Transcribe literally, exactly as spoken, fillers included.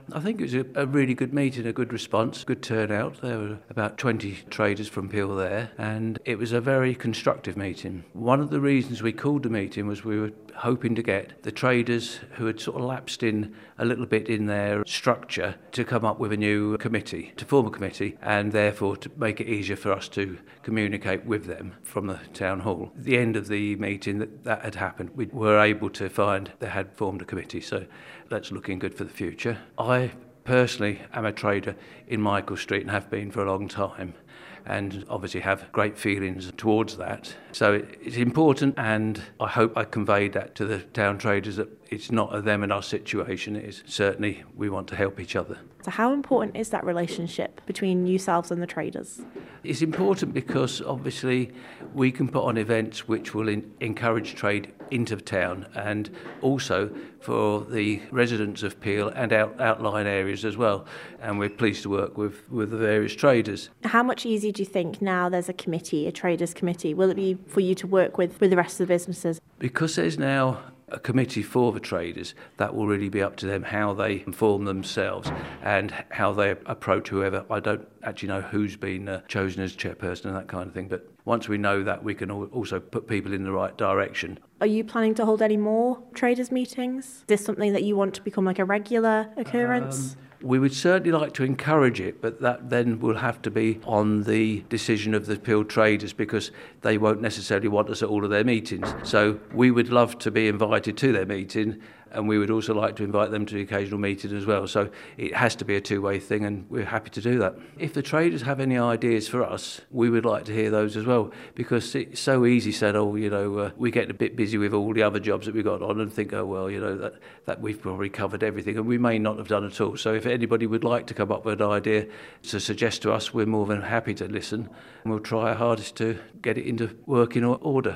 I think it was a, a really good meeting, a good response, good turnout. There were about twenty traders from Peel there, and it was a very constructive meeting. One of the reasons we called the meeting was we were hoping to get the traders who had sort of lapsed in a little bit in their structure to come up with a new committee, to form a committee, and therefore to make it easier for us to communicate with them from the town hall. At the end of the meeting that, that had happened, we were able to find they had formed a committee, so that's looking good for the future. I personally am a trader in Michael Street and have been for a long time, and obviously have great feelings towards that. So it's important, and I hope I conveyed that to the town traders, that it's not a them and us situation. It is certainly we want to help each other. So how important is that relationship between yourselves and the traders? It's important because obviously we can put on events which will in, encourage trade into town, and also for the residents of Peel and out, outlying areas as well. And we're pleased to work with, with the various traders. How much easier do you think now there's a committee, a traders committee? Will it be for you to work with, with the rest of the businesses? Because there's now a committee for the traders, that will really be up to them how they inform themselves and how they approach whoever. I don't actually know who's been uh, chosen as chairperson and that kind of thing, but once we know that, we can also put people in the right direction. Are you planning to hold any more traders meetings? Is this something that you want to become like a regular occurrence? Um, We would certainly like to encourage it, but that then will have to be on the decision of the Peel traders, because they won't necessarily want us at all of their meetings. So we would love to be invited to their meeting, and we would also like to invite them to the occasional meeting as well. So it has to be a two-way thing, and we're happy to do that. If the traders have any ideas for us, we would like to hear those as well, because it's so easy said, oh, you know, uh, we get a bit busy with all the other jobs that we've got on and think, oh, well, you know, that, that we've probably covered everything, and we may not have done at all. So if anybody would like to come up with an idea to suggest to us, we're more than happy to listen, and we'll try our hardest to get it into working order.